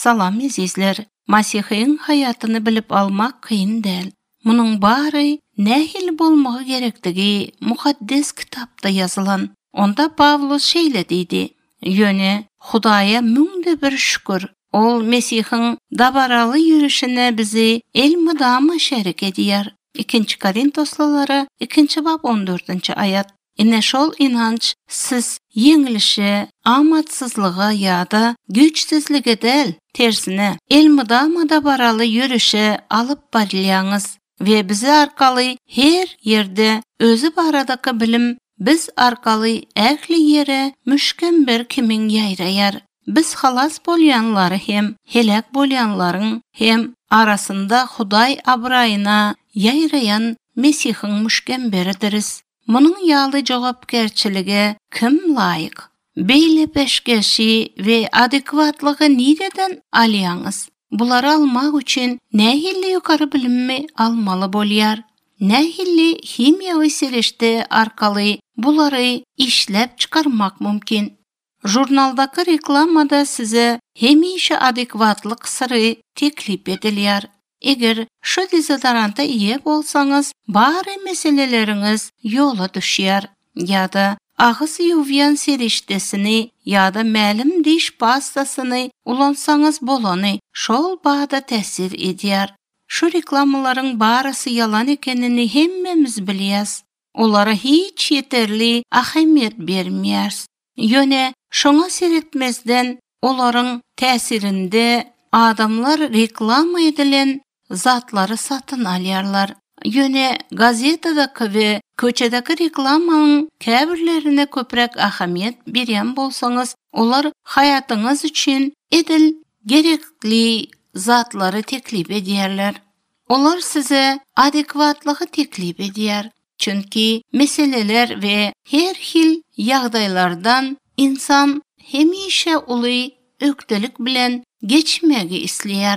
Salam azizler. Masih'in hayatını bilip almak kıyın değil. Munun bari nehil bolmağı gerektigi muqaddes kitapta yazılan. Onda Pavlus şeyle deydi. Yöne Hudaya müngde bir şükür. Ol Mesih'in dabaralı yürüyüşüne bizi el-mıdamı şerik ediyor. 2. Korintoslulara 2. bab 14. ayat. Ine şol inanç siz yengilişe, amatsızlığa ya da güçsüzlüge del, tersine el-mıdamı dabaralı yürüyüşe alıp barlayanız ve bizi arkalı her yerde özü baradaki bilim biz arkalı ähli yere müşkember kimin yayrayar. Biz halas bolyanları hem helak bolyanların hem arasında Huday abrayına yayrayan Mesih'in müşkemberidirіз. Munun ýaly jogapkerçiligi kim laýyk? Beýle peşkeşi we adekwatlygy nireden alýaňyz? Bulary almak üçin nähilli ýokary bilimmi almaly bolýar? Nähilli himiýawy serişde arkaly bulary işlep çykarmak mümkin? Jurnaldaky reklamada size hemişe adekwatlyk syry teklip edilýär. Eger şu dezodoranta iye bolsaňyz, bari meseleleriňiz ýola düşýär. Ýa-da agyz ýuwýan serişdesini ýa-da mälim diş pastasyny ulansaňyz bolany, şol bada täsir edýär. Şu reklamalaryň barysy ýalan ekenini hemmemiz bilýäs. Olara hiç yeterli ahemiyet bermeýärs. Ýöne şoňa seretmezden olaryň täsirinde adamlar reklama edilen zatlary satyn alýarlar. Ýöne gazetadaky we köçedeki reklamanyň käbirlerine köprek ahemiyet berýän bolsaňyz, olar hayatyňyz üçin edil gerekli zatlary teklip edýärler. Olar size adekwatlygy teklip edýär. Çünki meseleler we her hil ýagdaýlardan insan hemişe uly ökdelik bilen geçmegi isleýär.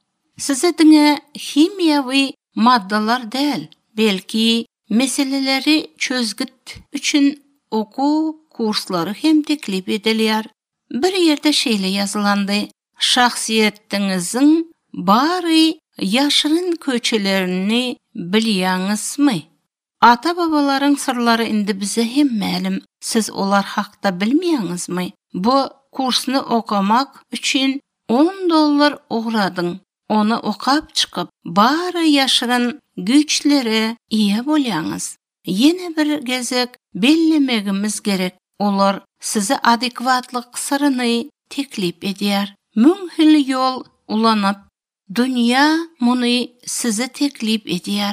Size diňe himiýawy maddalar değil, belki meseleleri çözgüt üçün oku kurslary hem teklip edilýär. Bir ýerde şeýle ýazylandy: şahsiýetiňiziň bary ýaşyryn köçelerini bilýäňizmi? Ata-babalaryň sırlary indi bize hem mälim. Siz olar hakda bilmeýäňizmi? Bu kursny okamak üçün $10 ugradyň. Onu okap çıkıp bari ýaşyryn güçlere iýe bolýaňyz. Ýene bir gezek bellemegimiz gerek. Olar size adekwatlyk syryny teklip edýär. Müňhil ýol ulanyp, dünýä muny size teklip edýär.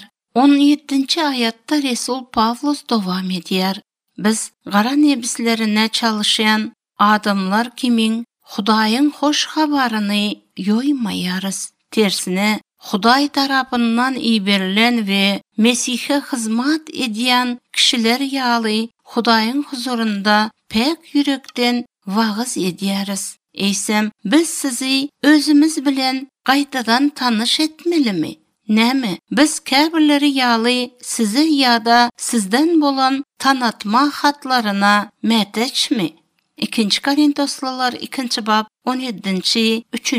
17. ayatda Resul Pavlus dowam edýär. Biz gara nebislerine çalışýan adamlar kimin Hudaýyň hoş habaryny ýoýmaýarys. Tersine Hudaý tarapyndan iberilen we Mesih'e hizmat edýän kişiler ýaly Hudaýyň huzurunda pek yürekden wagys edýäris. Eýsem, biz sizi özümüz bilen gaýtadan tanış etmelimi? Näme? Biz käbirleri ýaly sizi ýa-da sizden bolan tanatma hatlaryna mäteçmi? 2. Korintoslular 2. bab 17. 3.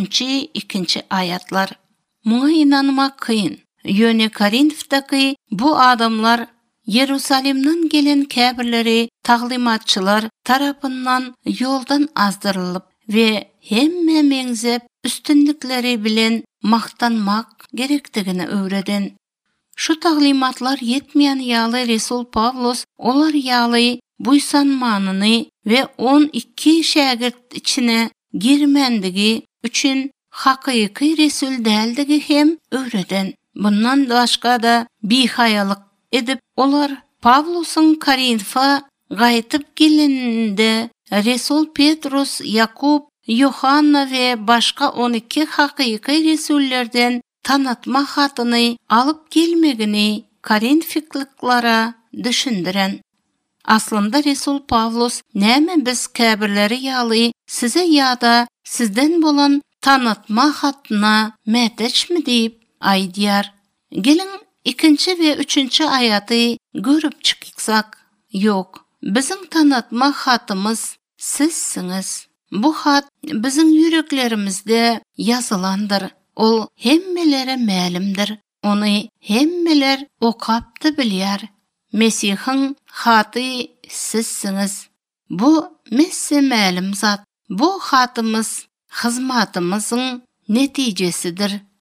2. ayatlar. Muňa inanmak kıyın. Ýöne Korintdaky bu adamlar Yerusalimden gelen käbirleri taglimatçılar tarapyndan ýoldan azdyrılıp ve hemme meňzep üstünlikleri bilen maktanmak gerektigini öwreden. Şu taglimatlar yetmeýän ýaly Resul Pavlus olar ýaly buýsanmanyny ve 12 şagirt içine girmendigi üçün hakyky resul däldigi hem öwreden. Bundan başga da bihayalyk edip olar Pavlusyň Korinfa gaýtyp geleninde Resul Petrus, Yakup, Yohanna we başga 12 hakyky resullerden tanatma hatyny alıp gelmegini Korinfikliklara düşündiren. Aslında Resul Pavlus näme biz käbirleri ýaly size ýa-da sizden bolan tanatma hatyna mäteçmi diýip aýdýar. Gelin 2. we 3. aýaty görüp çyksak. Yok, bizim tanatma hatymız sizsiňiz. Bu hat Bizim yüreklerimizde yazılandır. Ol hemmelere ma'lumdir. Onu hemmeler okapdı bilýär. Mesih'in haty sizsiniz. Bu messe ma'lum zat. Bu hatymyz hizmatymyzyň netijesidir.